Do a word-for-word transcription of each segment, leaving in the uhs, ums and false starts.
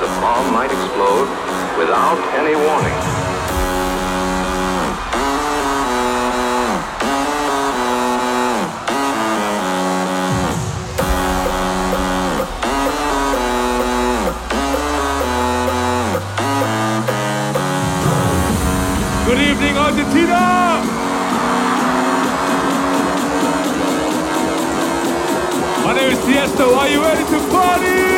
the bomb might explode without any warning. Good evening, Argentina! My name is Tiesto. Are you ready to party?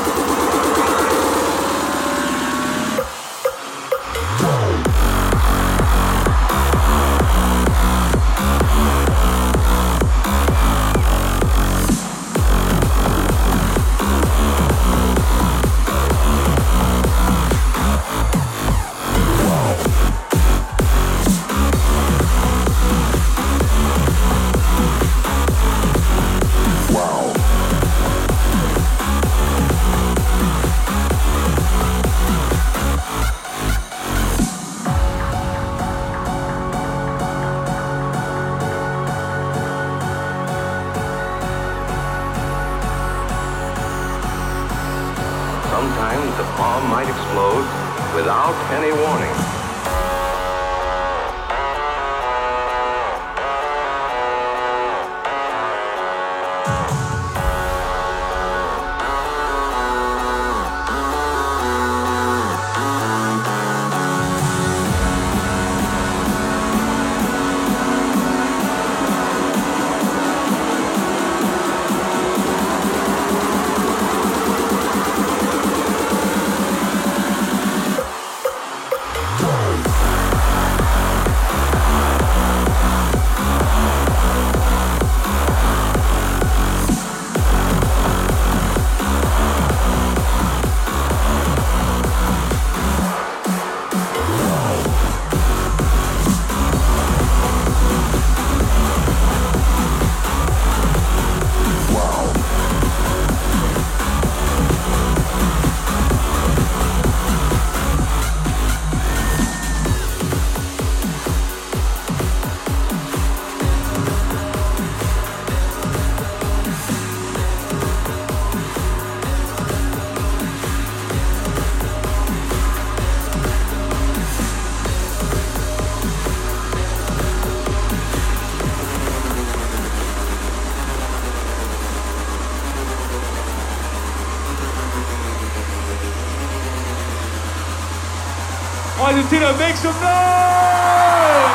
Sometimes the bomb might explode without any warning. Argentina, make some noise!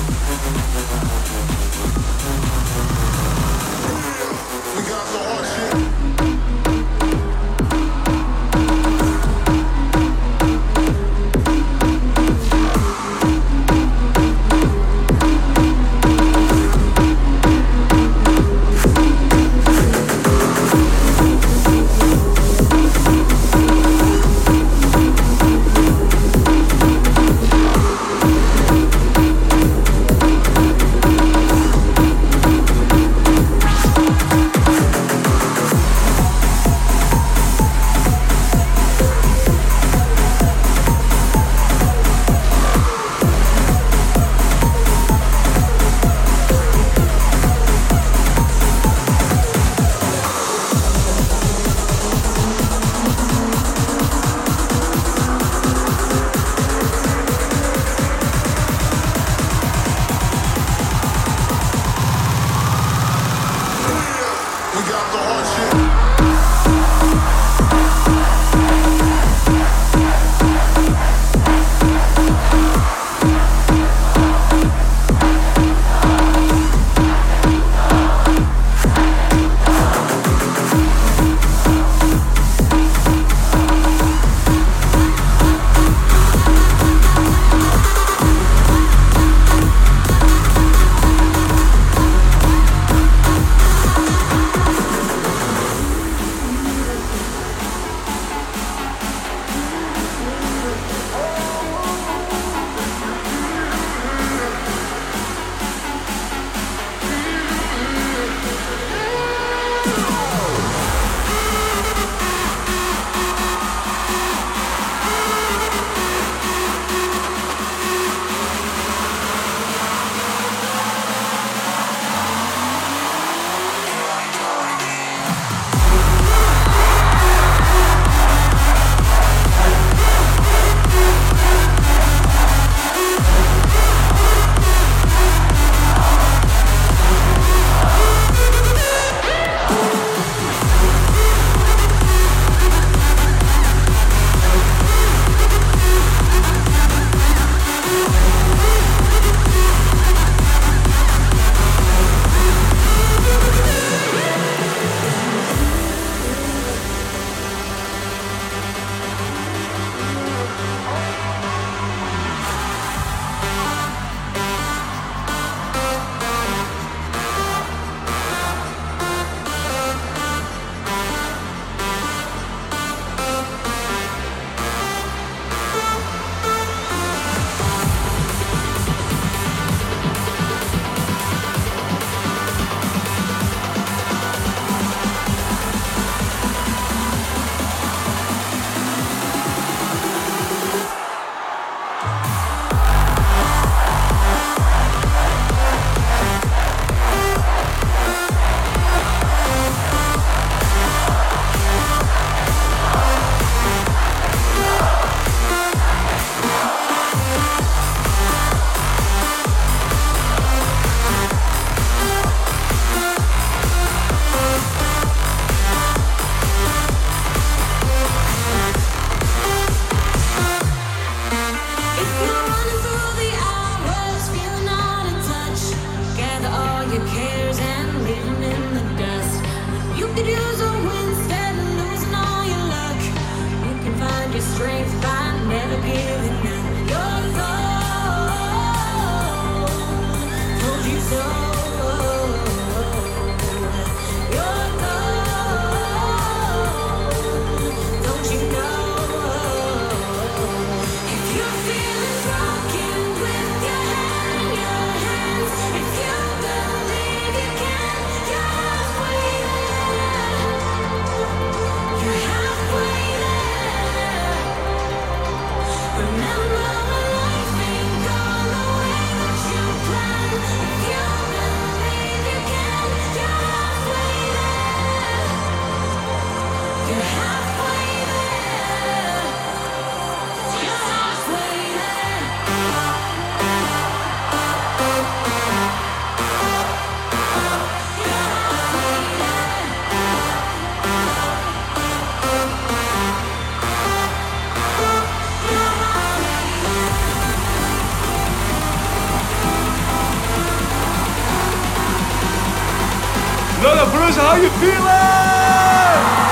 We got the hard shit. boys, how you feeling?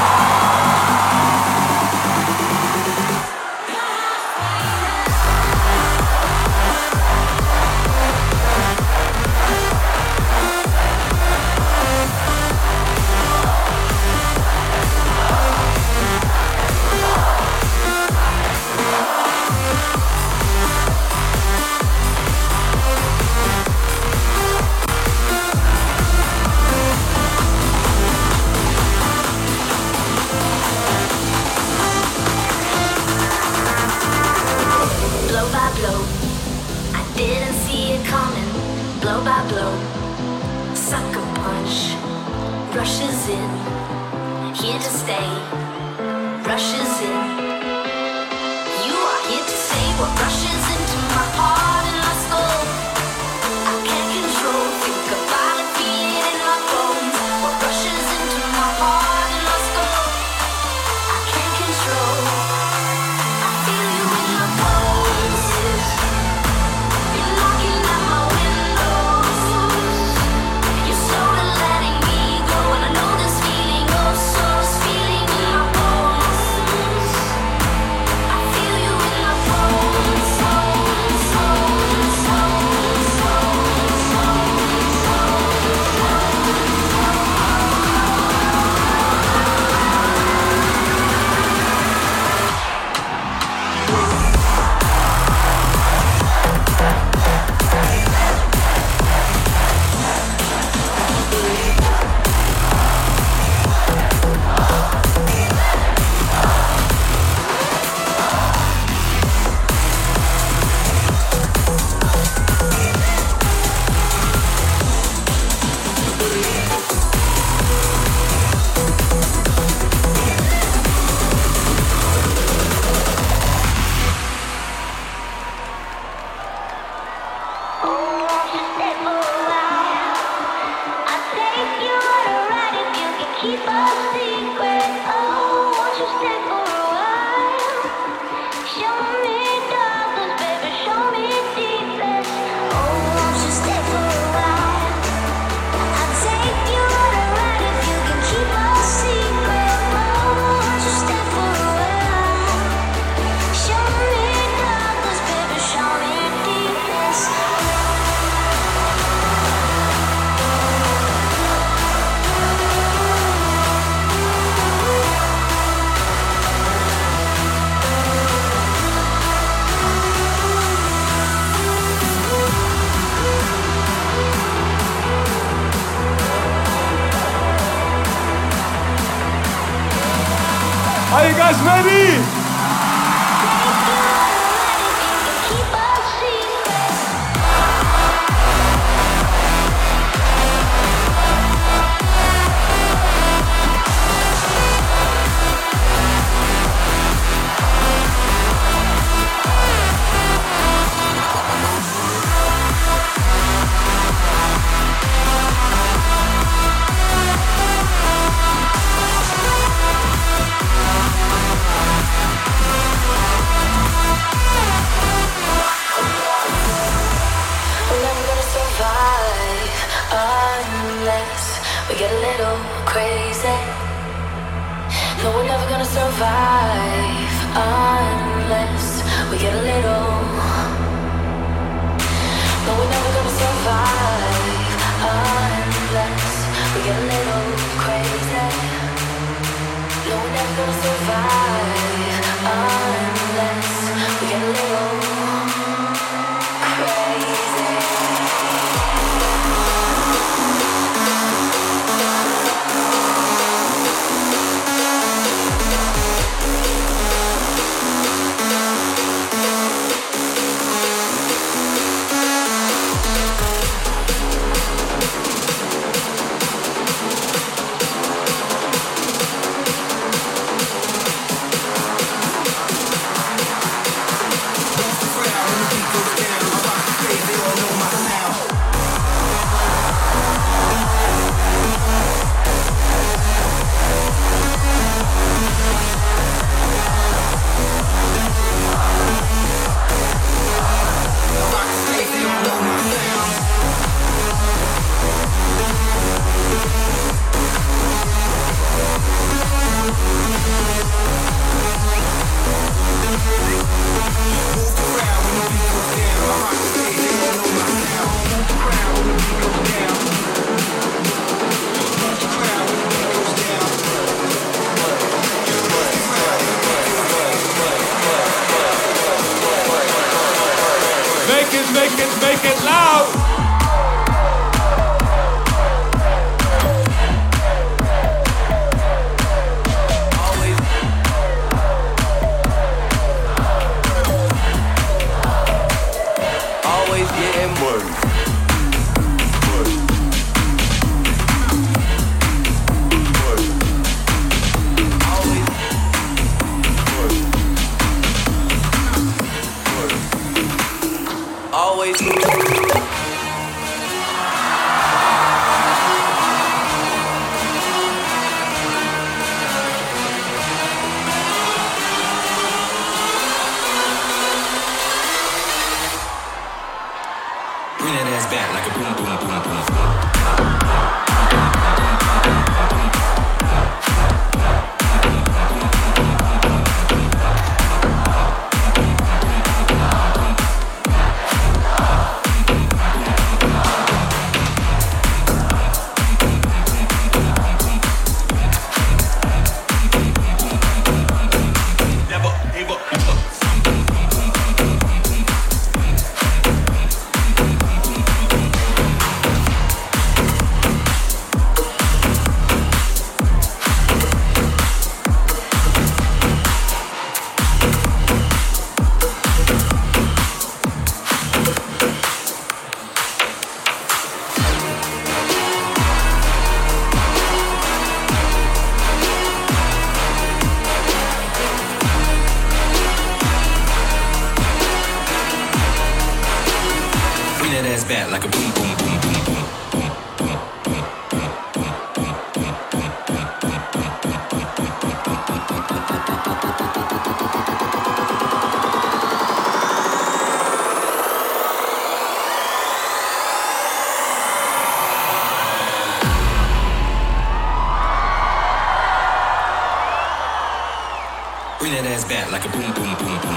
Are you guys ready? We get a little crazy. No, we're never gonna survive unless we get a little. No, we're never gonna survive unless we get a little crazy. No, we're never gonna survive unless we get a little crazy. it, make it, make it loud. Always getting money. Money. Money. Always money. Money. Always. Bring that ass back like a boom, boom, boom, boom. Like a boom, boom, boom, boom, boom, boom, boom, boom, boom, boom, bring that ass back like a boom, boom, boom, boom.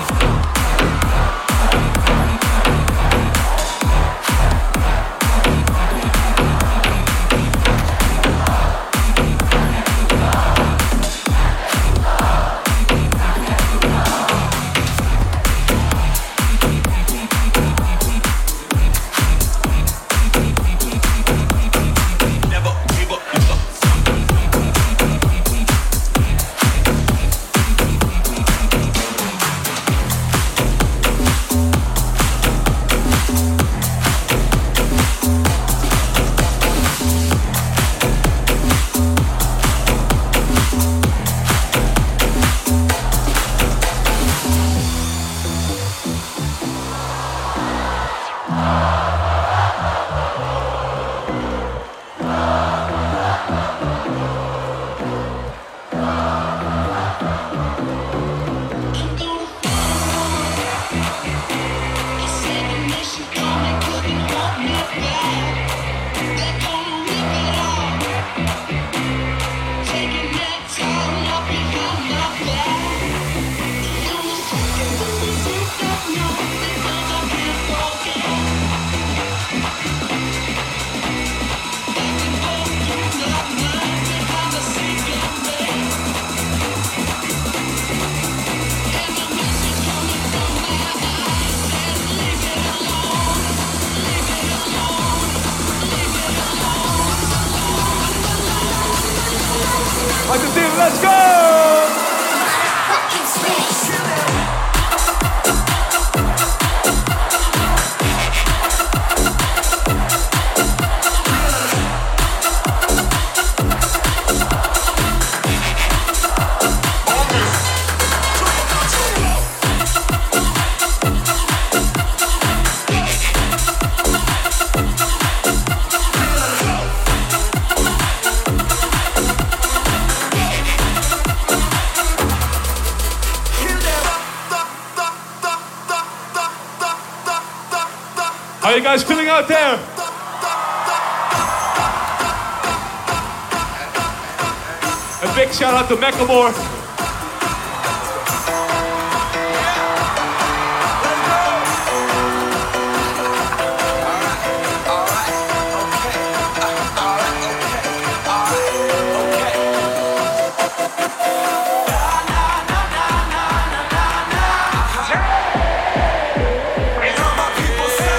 Argentina, let's go! How are you guys feeling out there? A big shout out to Macklemore. It's all my people say.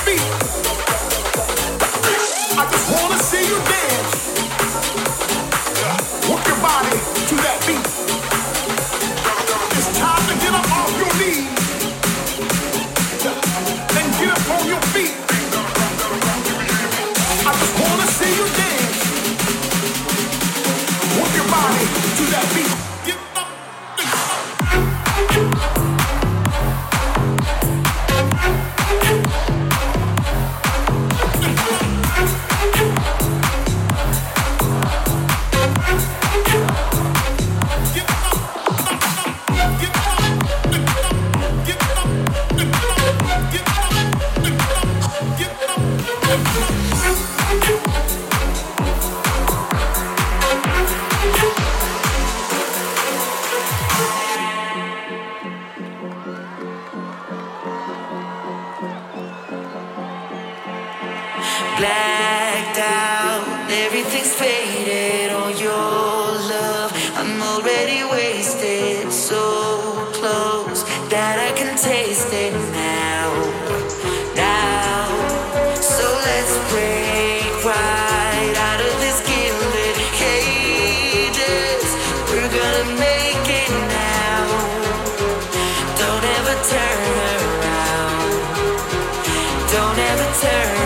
Blacked out, everything's faded on your love. I'm already wasted, so close that I can taste it now. Now, so let's break right out of this gilded cages. We're gonna make it now. Don't ever turn around. Don't ever turn around.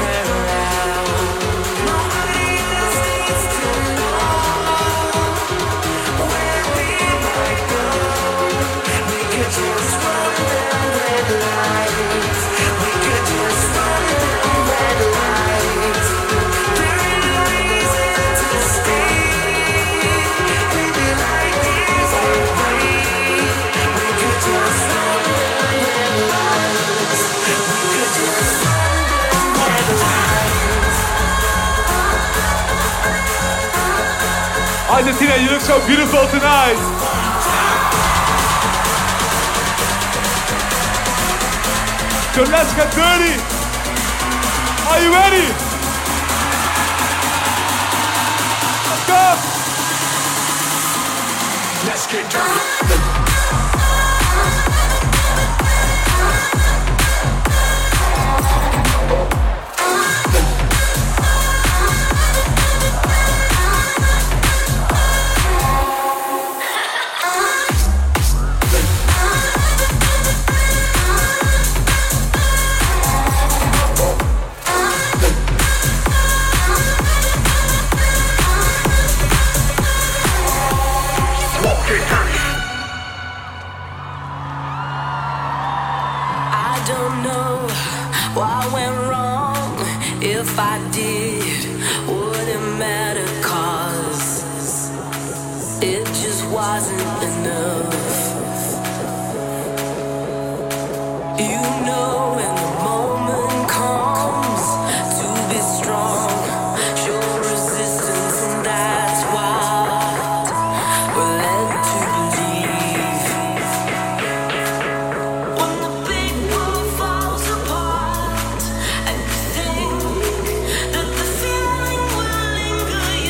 Argentina, you look so beautiful tonight. So let's get dirty. Are you ready? Let's go. Let's get dirty. If I did, would it matter? 'Cause it just wasn't enough. You know when the moment comes to be strong, show resistance, and that's what we're led to believe. When the big world falls apart and you think that the feeling will linger,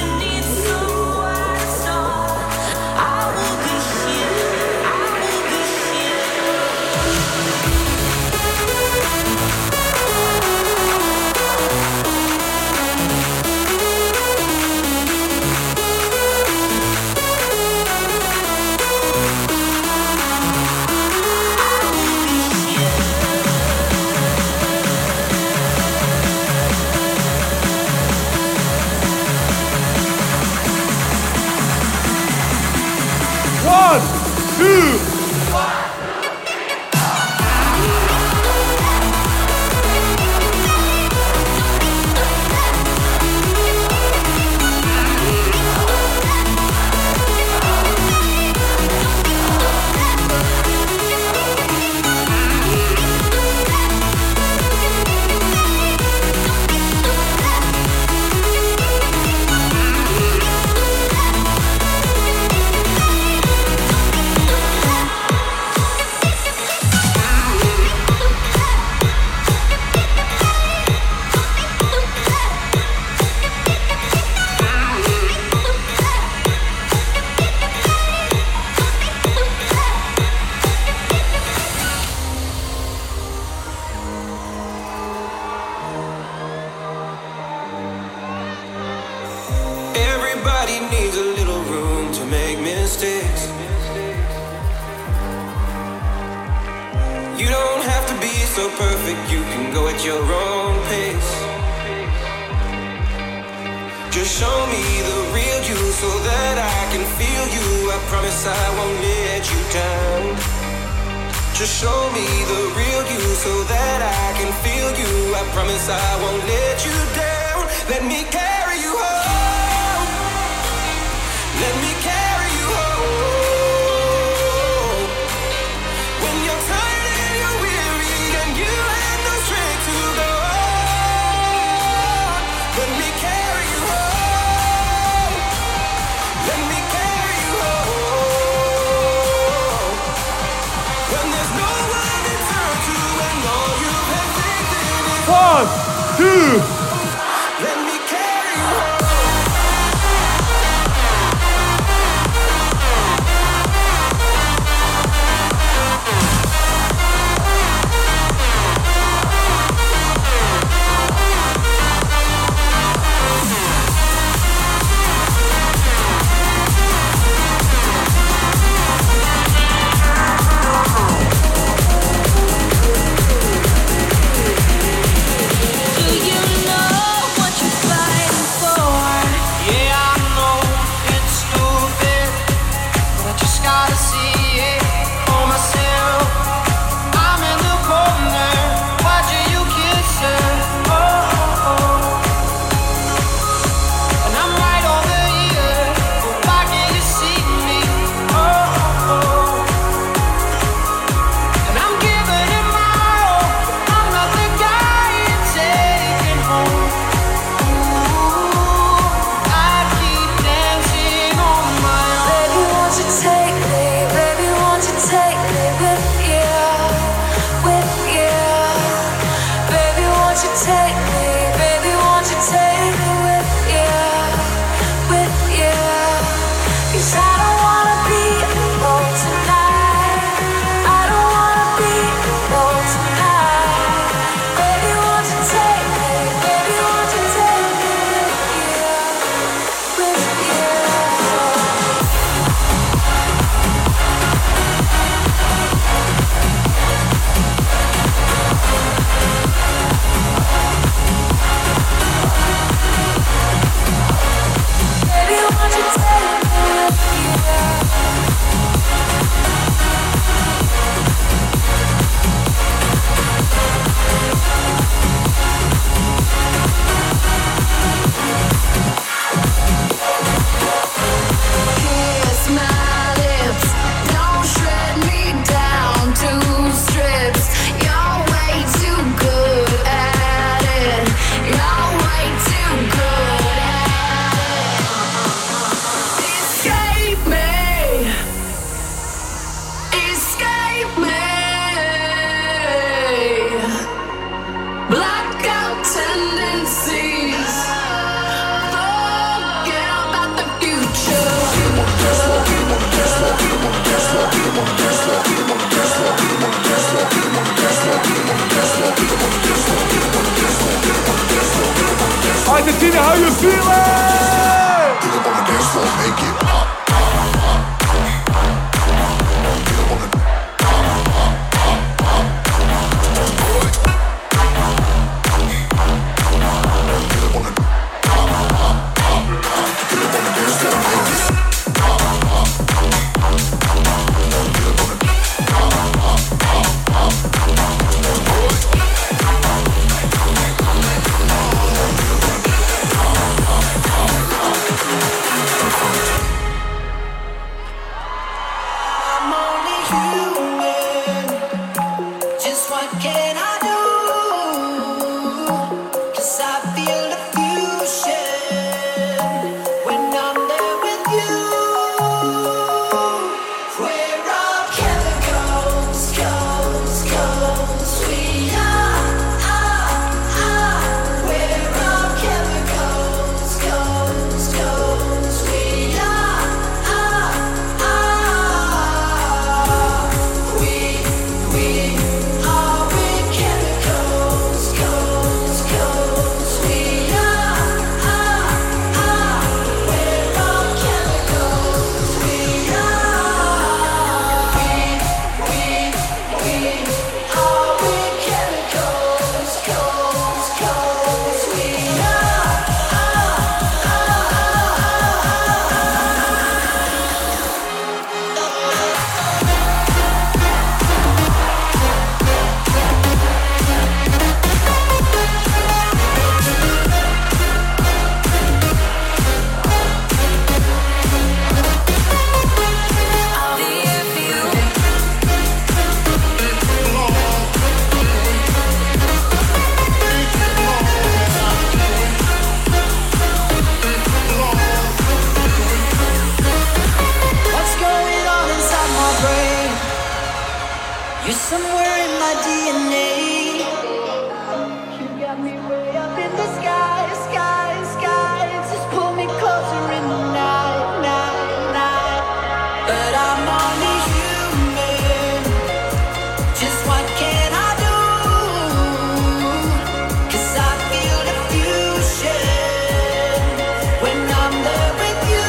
so perfect, you can go at your own pace. Just show me the real you so that I can feel you. I promise I won't let you down. Just show me the real you so that I can feel you. I promise I won't let you down. Let me carry you home. Let me carry you home. When you're tired and you're weary and you have no strength to go on. Let me carry you home. Let me carry you home. When there's no one to turn to and all you have faith in is One, two. let me carry you home. Do you know what you're fighting for? Yeah, I know it's stupid, but I just gotta see it for myself. I'm in the corner, watching you kiss her. Oh, oh, oh. And I'm right over here, but why can't you see me? Oh, oh. And I'm giving it my all. I'm not the guy you're taking home. Ooh, I keep dancing on my own. Baby, won't you take me? Baby, won't you take me with you? With you. Baby, won't you take me? Baby, won't you take me with you? With you. 'Cause I don't wanna be alone tonight. I don't wanna be alone tonight. Baby, won't you take me? Baby, won't you take me with you? With you. Baby, won't you take me with you? Kiss my lips, don't shred me down to strips. You're way too good at it. You're way too good at it. Escape me, escape me. Blackout tendencies. Forget about the future. Argentina, how you feeling? Get up on the dance floor, make it pop. Get up on the Get up on the Get up on the dance floor, make it pop. Get up on the got me way up in the sky, sky, sky. Just pull me closer in the night, night, night. But I'm only human. Just what can I do? 'Cause I feel the fusion when I'm there with you.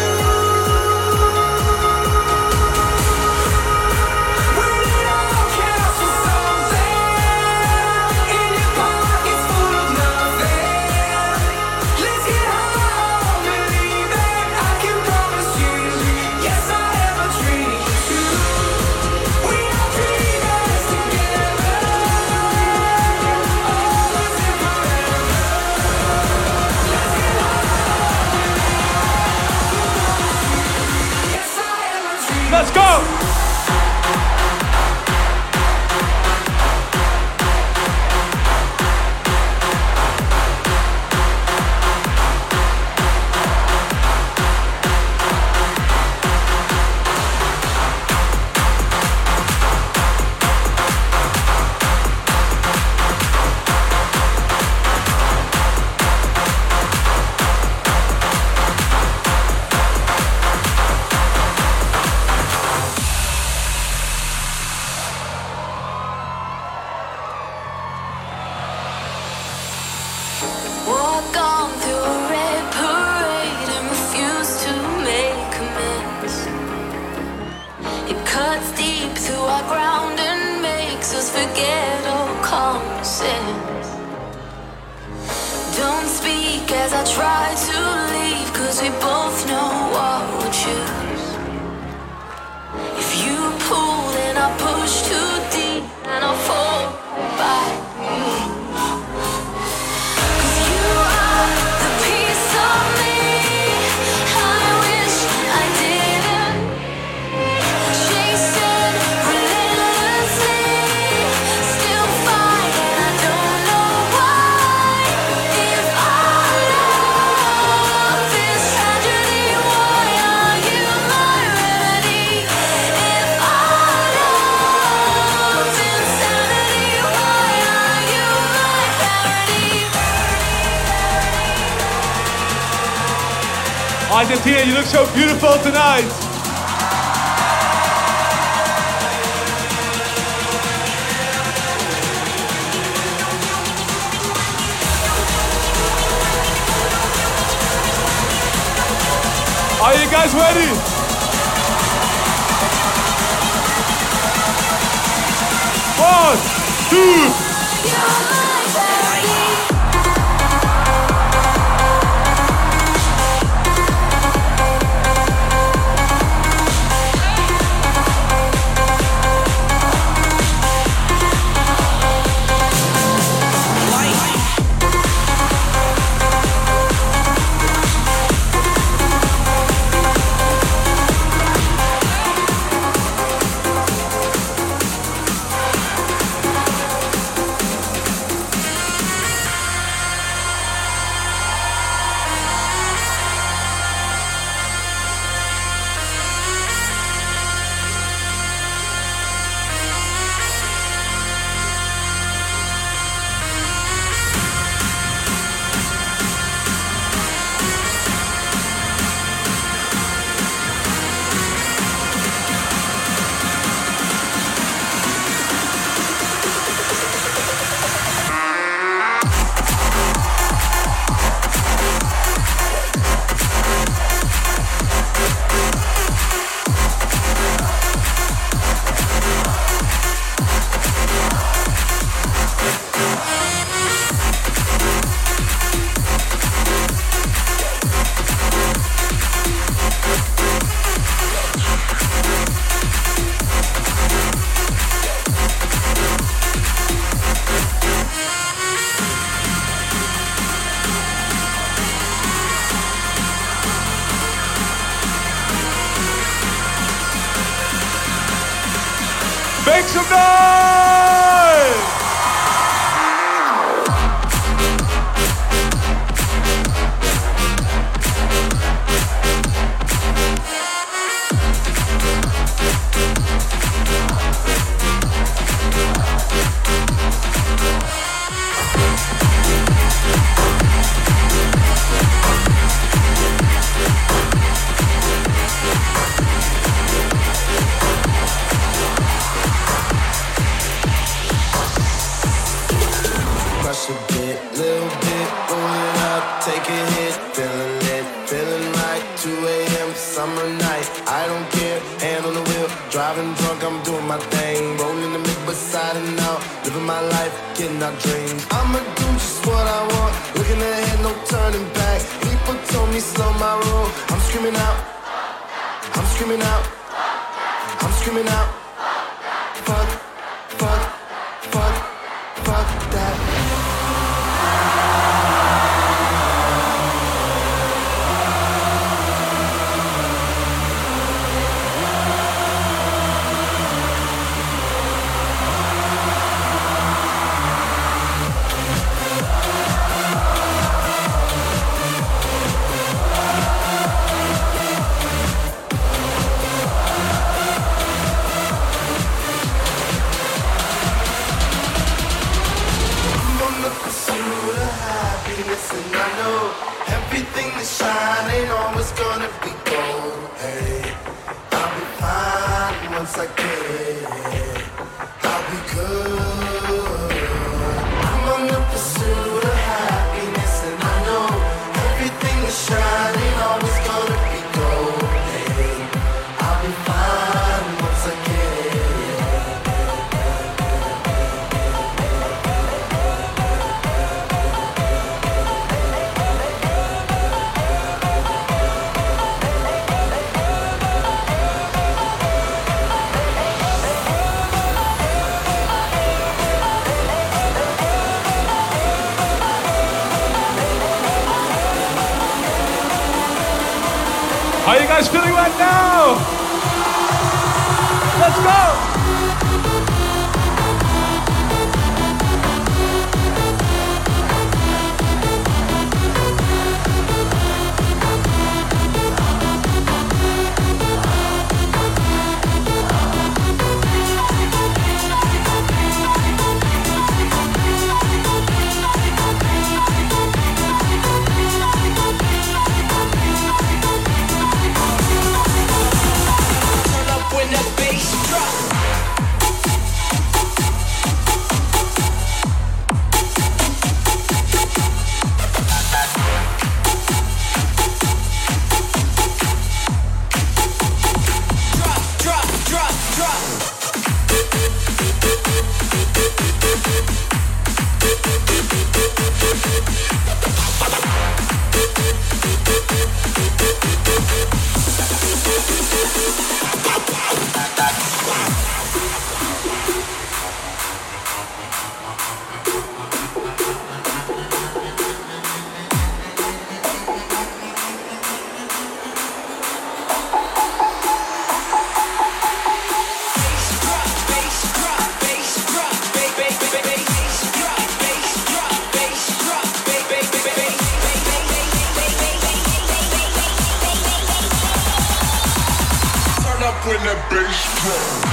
Let's go! Walk on through a red parade and refuse to make amends. It cuts deep through our ground and makes us forget all common sense. Don't speak as I try to leave, 'cause we both know what we'll choose. If you pull, then I push too deep and I'll fall by you. Argentina, you look so beautiful tonight. Are you guys ready? One, two. Make some noise! get hit, feeling it, feeling right. two a.m. summer night, I don't care. Hand on the wheel, driving drunk, I'm doing my thing. Rolling the mid beside and out, living my life, getting our dreams. I'ma do just what I want, looking ahead, no turning back. People told me slow my roll, I'm screaming out, I'm screaming out, I'm screaming out. Fuck, fuck, fuck, fuck that. And I know everything that shine ain't always gonna be gold. Hey, I'll be fine once I get it. I'll be good. I'm on the pursuit of happiness, and I know everything that shine ain't always gonna be gold. Hey, I'll be fine once I get it. How are you guys feeling right now? Let's go! When that bass drop.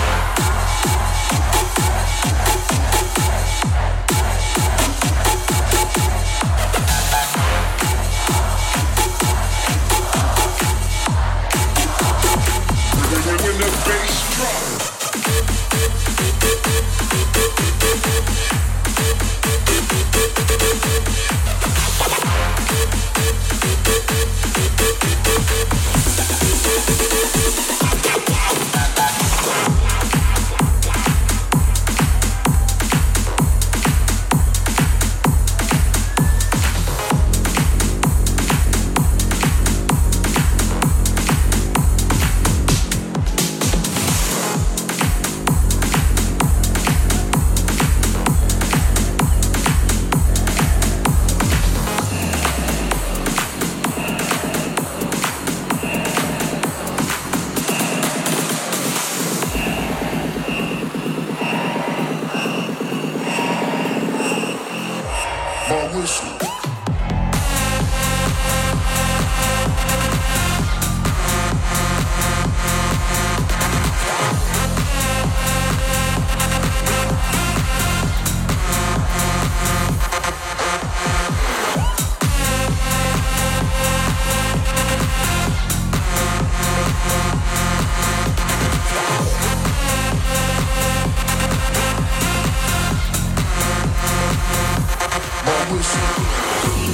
When the bass drop. My whistle.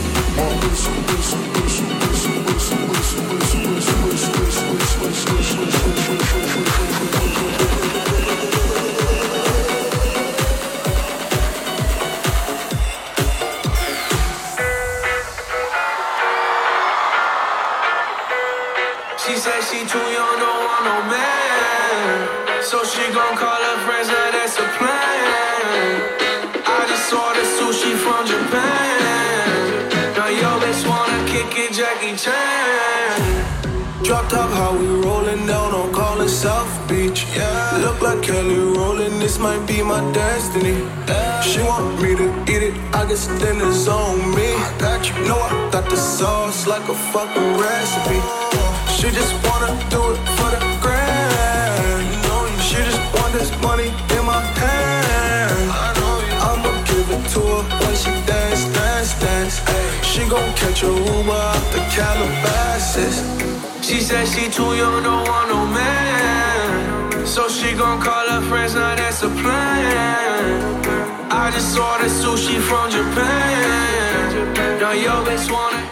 She said she too young, don't want no man. So she gon' call her friends, now that's a plan. I just ordered sushi from Japan. Now yo bitch wanna kick it, Jackie Chan. Drop top, how we rollin' down on Collin South Beach. Yeah, look like Kelly rollin', this might be my destiny. Yeah. She want me to eat it, I guess then it's on me. I got you, know I got the sauce like a fucking recipe. She just wanna do it for the grand. You know you. She just want this money in my hand. I know you. I'ma give it to her when she dance, dance, dance. Ay, she gon' catch a Uber out the Calabasas. She said she too young, don't want no man. So she gon' call her friends, now that's a plan. I just ordered sushi from Japan. Now yo bitch wanna.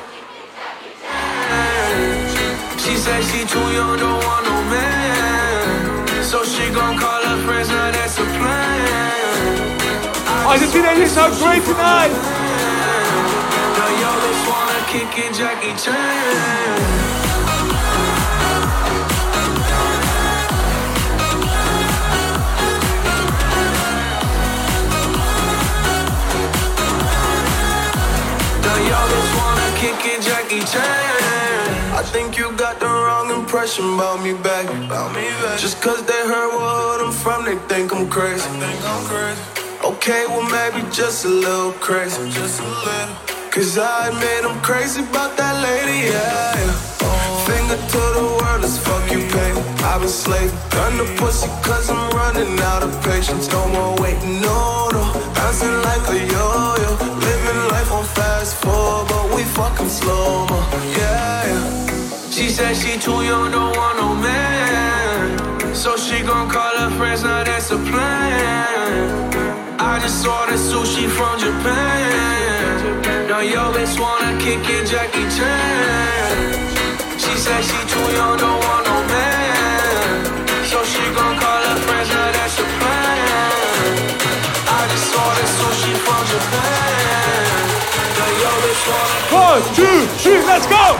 She said she too young, don't want no man. So she gon' call her friends, now that's a plan. Argentina, you sound great tonight. Now yo bitch wanna kick it, Jackie Chan. Y'all just wanna kick it, Jackie Chan. I think you got the wrong impression about me back. About me back. Just cause they heard where I'm from, they think I'm crazy. They think I'm crazy. Okay, well maybe just a little crazy. Just a little. Cause I admit I'm crazy about that lady, yeah, yeah. Oh. Finger to the world, let's fuck you, baby. I've been slaving. Gun the pussy cause I'm running out of patience. No more waiting, no, no. Bouncing like a yo-yo. Living life on fast forward, but we fucking slow-mo, yeah, yeah. She said she too young, don't want no man. So she gon' call her friends, now that's a plan. I just ordered sushi from Japan. Now yo bitch wanna kick it, Jackie Chan. She said she too young, don't want no man. So she gon' call her friends, now that's a plan. I just ordered sushi from Japan. Now yo bitch wanna. One, two, three, let's go!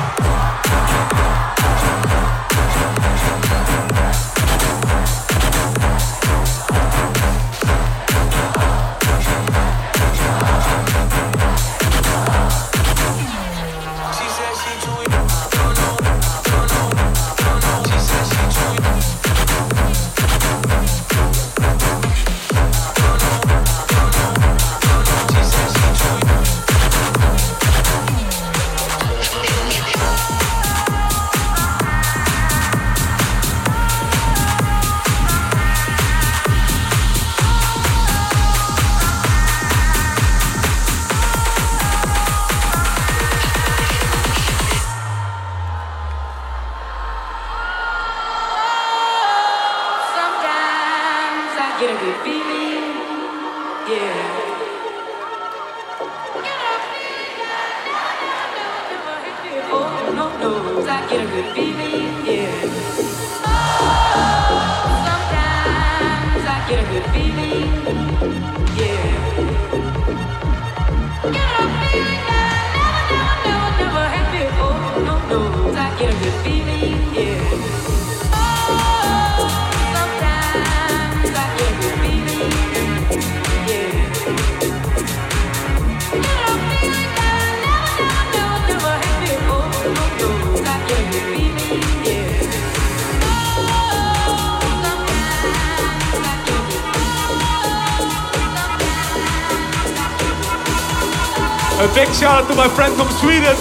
A big shout out to my friend from Sweden.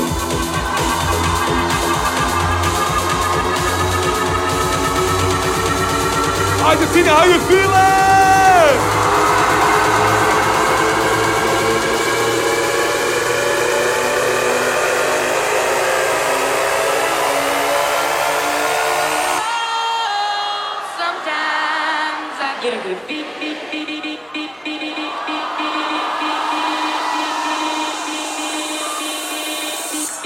Argentina, how you feeling? Sometimes I get a good beat, beat, beat, beat, beat, beat, beat, beat, beat, beat, beat, beat, beat, beat, beat, beat, beat, beat.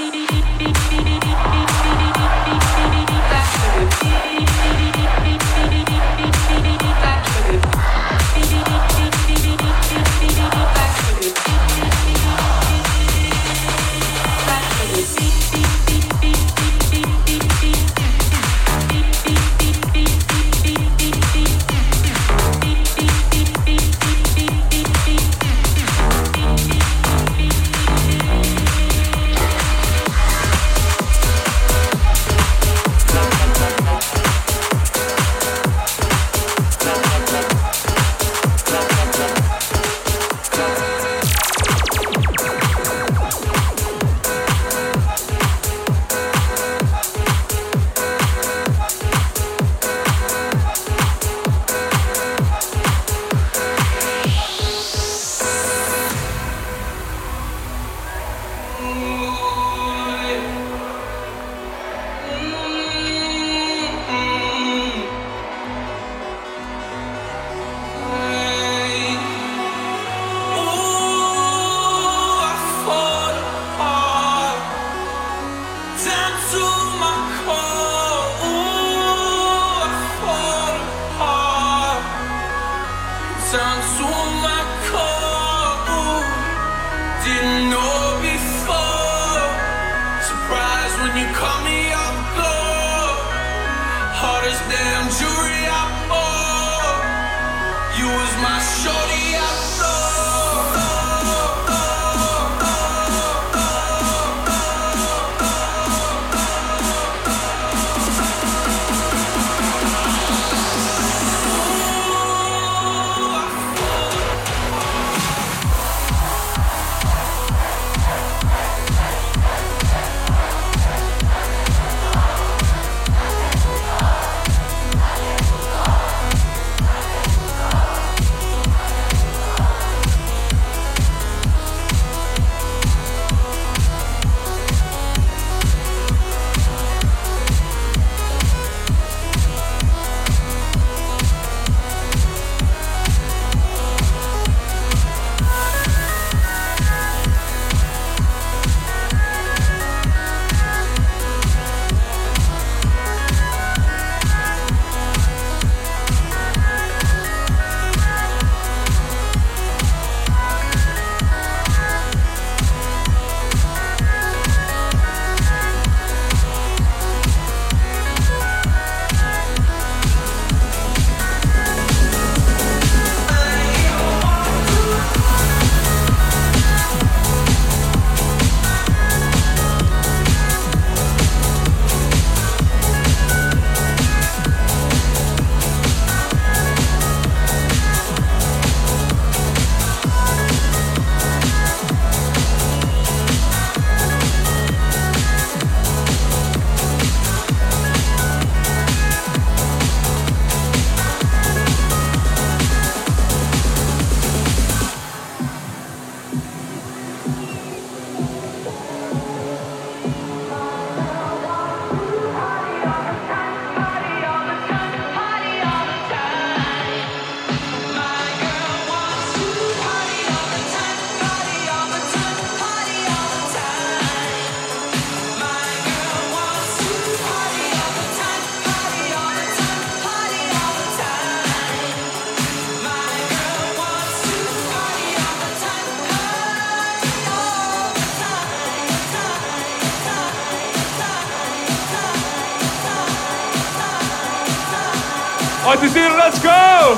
What is it? Let's go!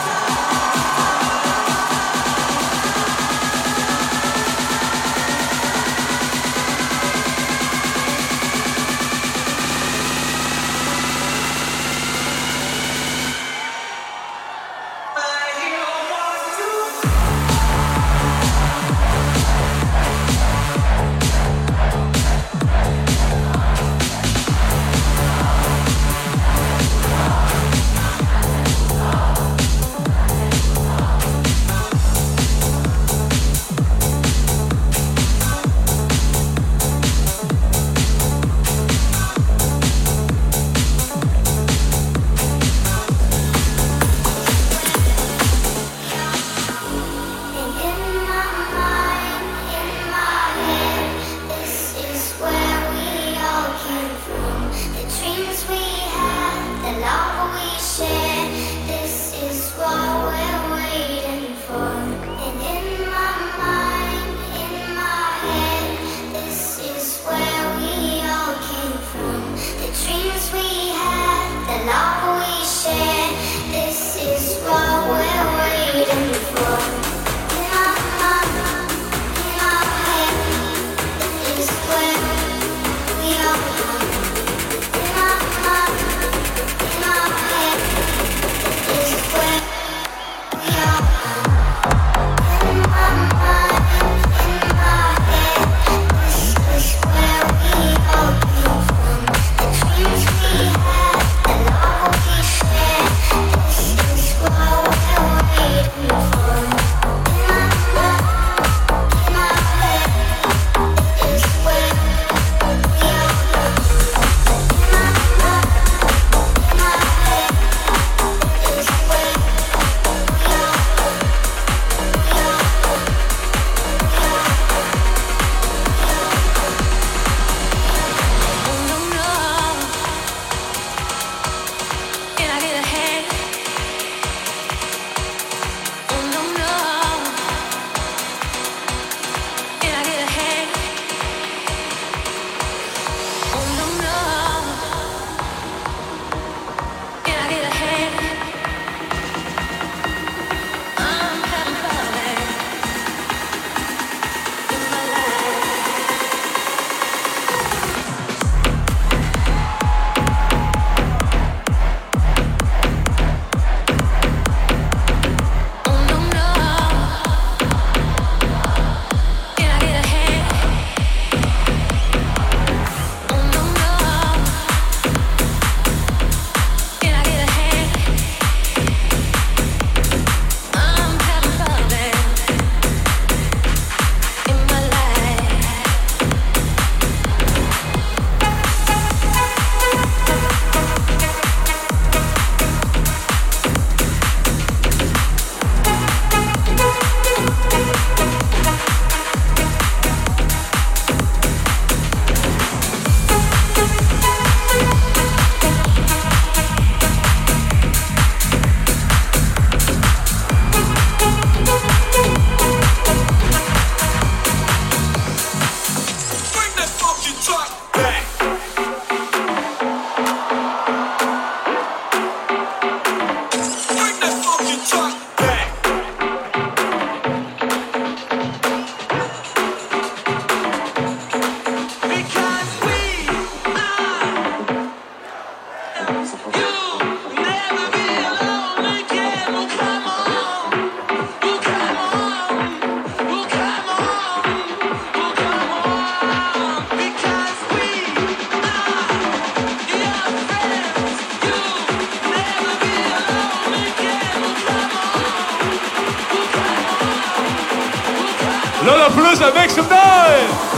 Lollapalooza, make some noise!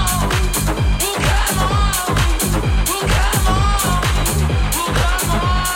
Come on.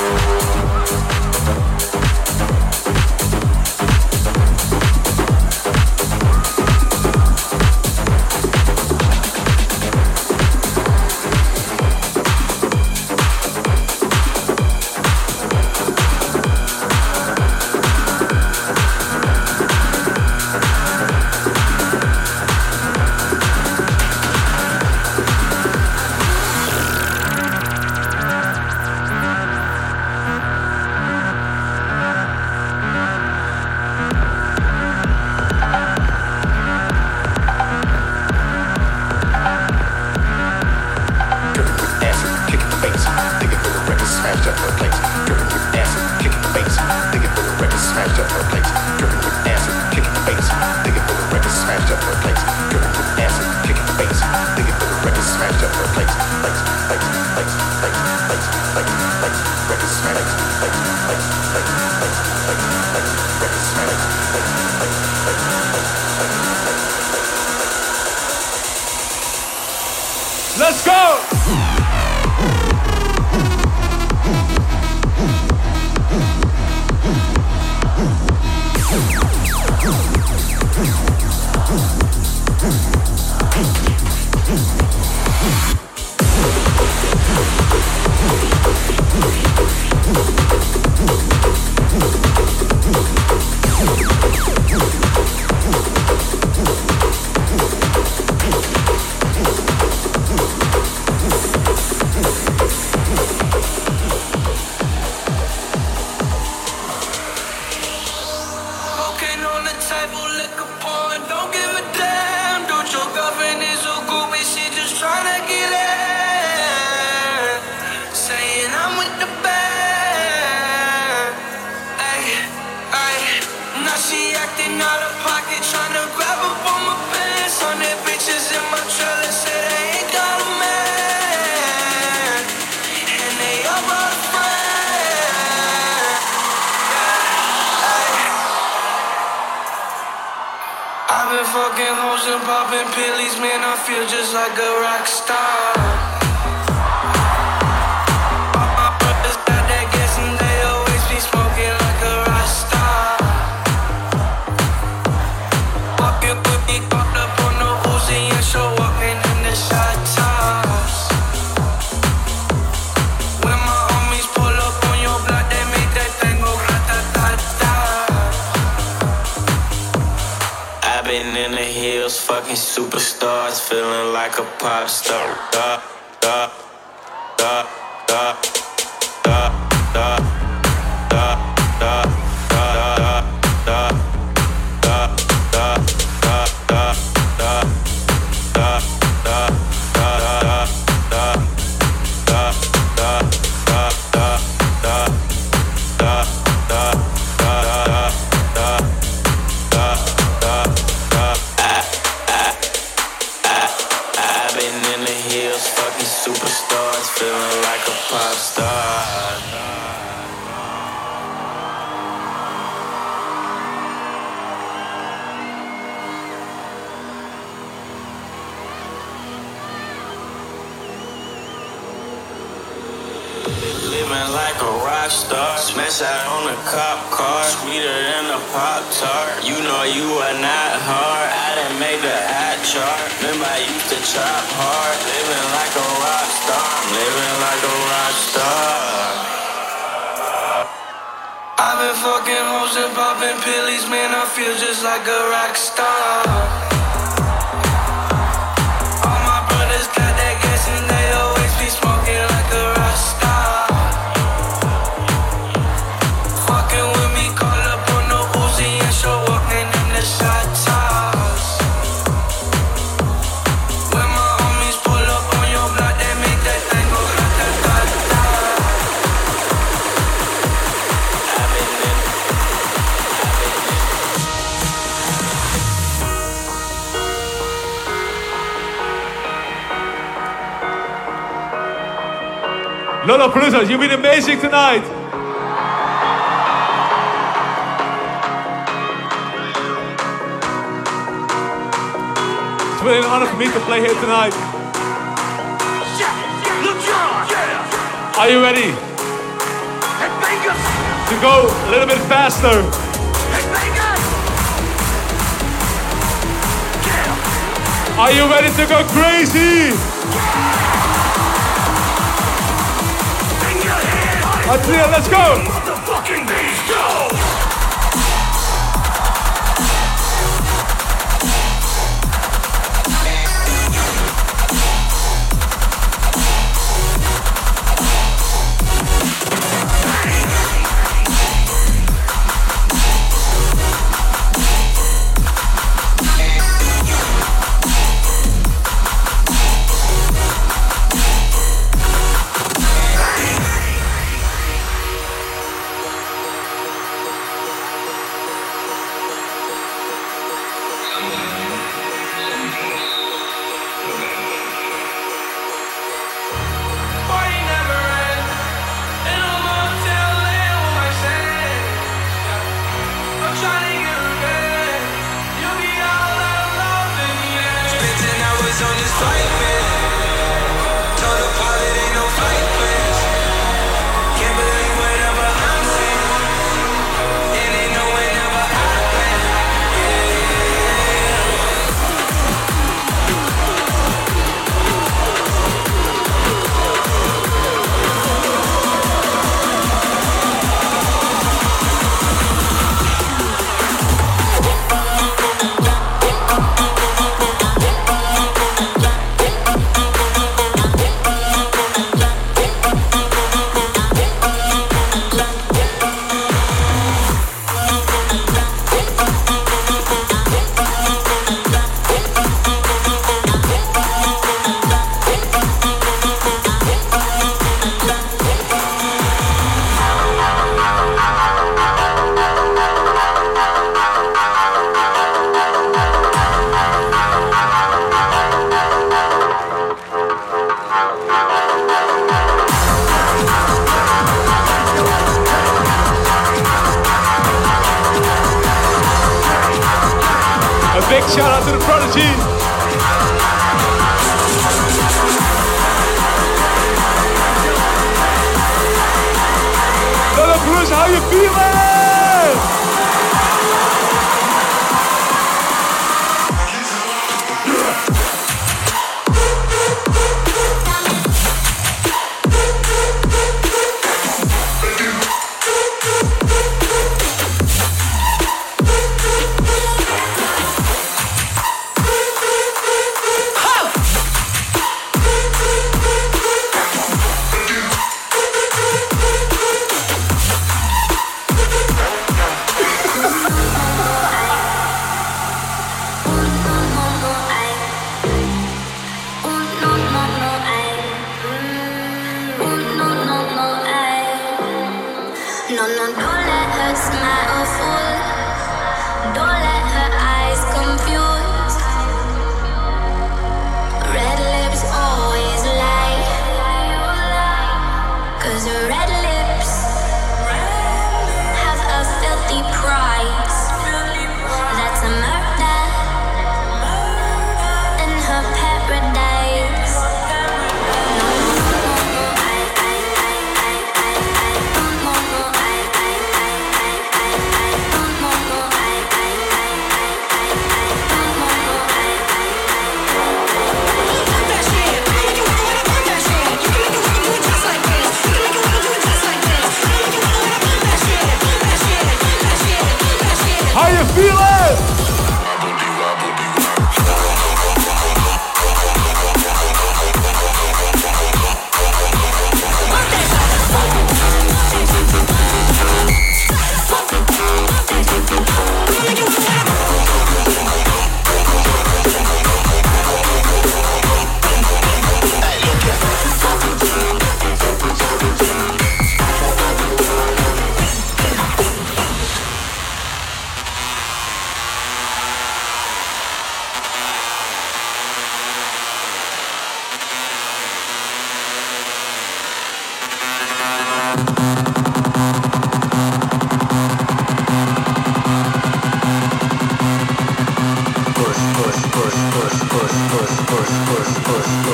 Let's go! Superstars feeling like a pop star. Da, da, da, da, da, da, da, da, da, da, da, da, Superstars feeling like a pop star. Living like a rock star, smash out on a cop car, sweeter than a Pop-Tart. You know you are not hard, I done made the hot chart. Remember I used to chop hard, living like a rock star, I'm living like a rock star. I've been fucking hoes and popping pillies, man, I feel just like a rock star. All my brothers got that gas and they always be smoking like a rock star. Fucking with me, call up on the Uzi and show up, man, them the shot tops. When my homies pull up on your block, they make that thing go ra-ta-ta-ta. I've been in, I've been in. Lollapalooza, you've been amazing tonight. It's been an honor for me to play here tonight. Are you ready? to go a little bit faster. Are you ready to go crazy? Atria, let's go! Let the fucking beast go! Big shout out to the Prodigy. Little Bruce, how you feeling?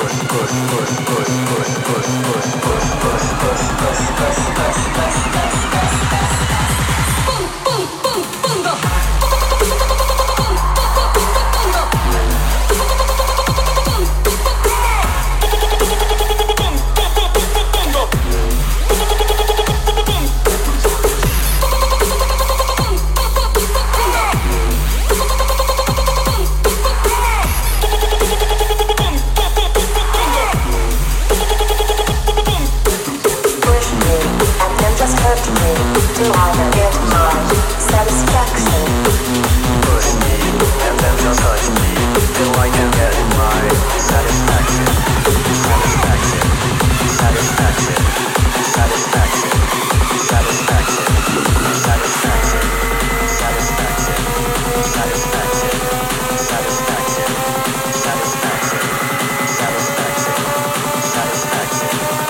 Push, push, push, push, push, push, push, push, push, push, push, push, push, push, push, push, push, push, push, push, till I can get my satisfaction. Push me and then just touch me till I can get my satisfaction. Satisfaction. Satisfaction. Satisfaction. Satisfaction. Satisfaction. Satisfaction. Satisfaction. Satisfaction. Satisfaction. Satisfaction. Satisfaction.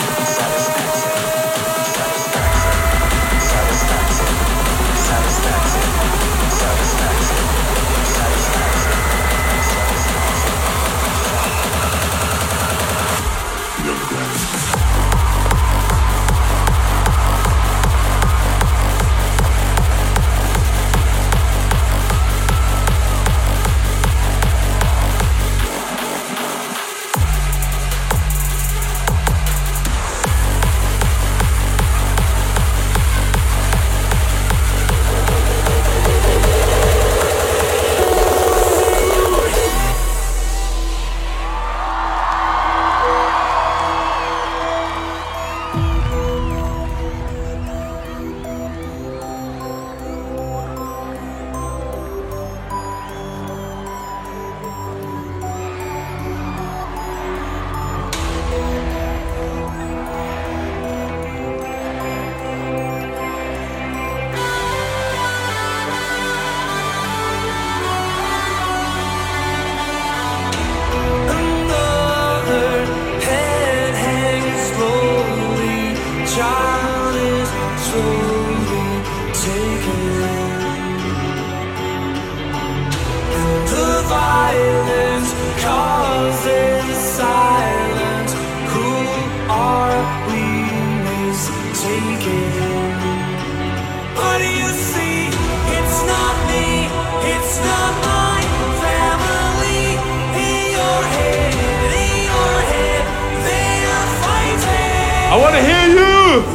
I want to hear you.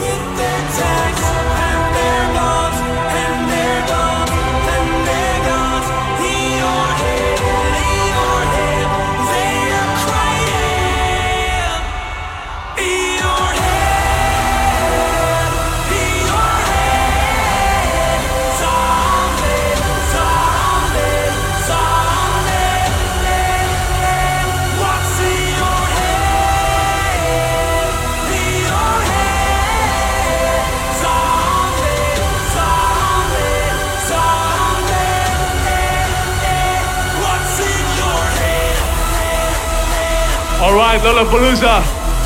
All right, Lollapalooza.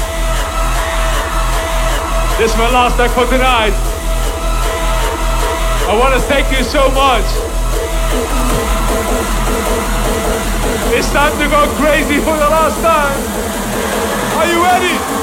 This is my last track for tonight. I want to thank you so much. It's time to go crazy for the last time. Are you ready?